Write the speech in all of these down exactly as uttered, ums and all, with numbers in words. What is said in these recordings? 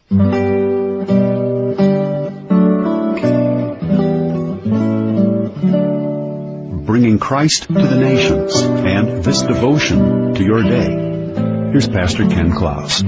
Bringing Christ to the nations and this devotion to your day. Here's Pastor Ken Klaus.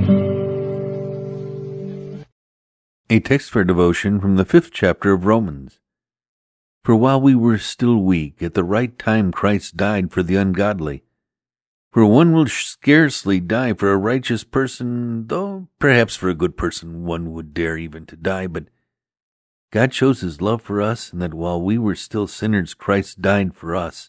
A text for devotion from the fifth chapter of Romans. For while we were still weak, at the right time Christ died for the ungodly. For one will scarcely die for a righteous person, though perhaps for a good person one would dare even to die, but God shows his love for us, and that while we were still sinners, Christ died for us.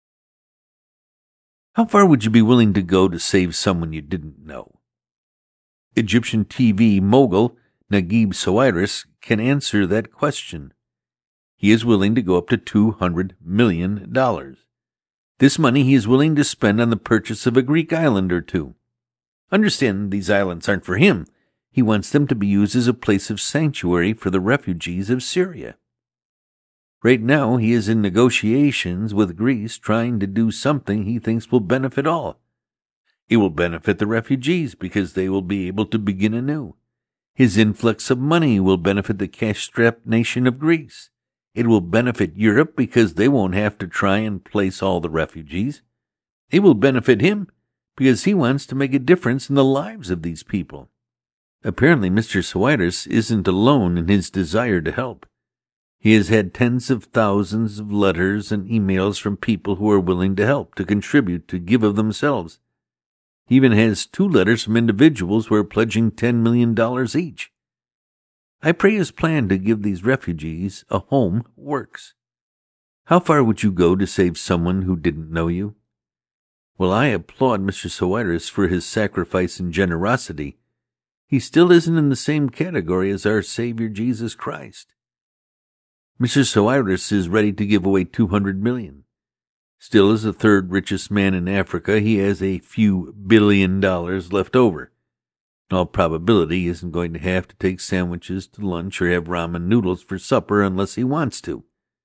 How far would you be willing to go to save someone you didn't know? Egyptian T V mogul Naguib Sawiris can answer that question. He is willing to go up to two hundred million dollars. This money he is willing to spend on the purchase of a Greek island or two. Understand, these islands aren't for him. He wants them to be used as a place of sanctuary for the refugees of Syria. Right now, he is in negotiations with Greece trying to do something he thinks will benefit all. It will benefit the refugees because they will be able to begin anew. His influx of money will benefit the cash-strapped nation of Greece. It will benefit Europe because they won't have to try and place all the refugees. It will benefit him because he wants to make a difference in the lives of these people. Apparently, Mister Sawiris isn't alone in his desire to help. He has had tens of thousands of letters and emails from people who are willing to help, to contribute, to give of themselves. He even has two letters from individuals who are pledging ten million dollars each. I pray his plan to give these refugees a home works. How far would you go to save someone who didn't know you? Well, I applaud Mister Sawiris for his sacrifice and generosity. He still isn't in the same category as our Savior Jesus Christ. Mister Sawiris is ready to give away two hundred million dollars. Still, as the third richest man in Africa, he has a few billion dollars left over. In all probability, he isn't going to have to take sandwiches to lunch or have ramen noodles for supper unless he wants to.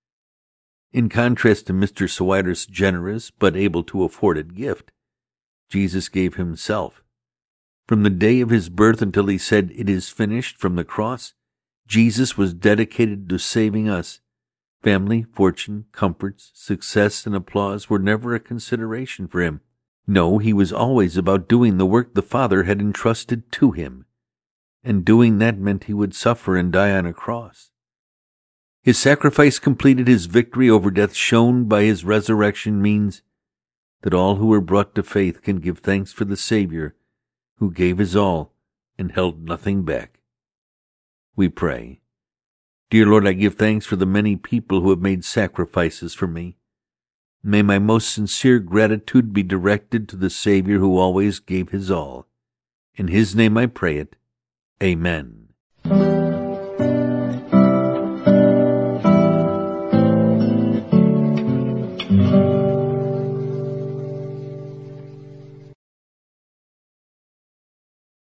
In contrast to Mister Sawiris' generous but able to afford it gift, Jesus gave himself. From the day of his birth until he said, "It is finished," from the cross, Jesus was dedicated to saving us. Family, fortune, comforts, success, and applause were never a consideration for him. No, he was always about doing the work the Father had entrusted to him. And doing that meant he would suffer and die on a cross. His sacrifice completed his victory over death, shown by his resurrection, means that all who are brought to faith can give thanks for the Savior who gave his all and held nothing back. We pray. Dear Lord, I give thanks for the many people who have made sacrifices for me. May my most sincere gratitude be directed to the Savior who always gave his all. In his name I pray it. Amen.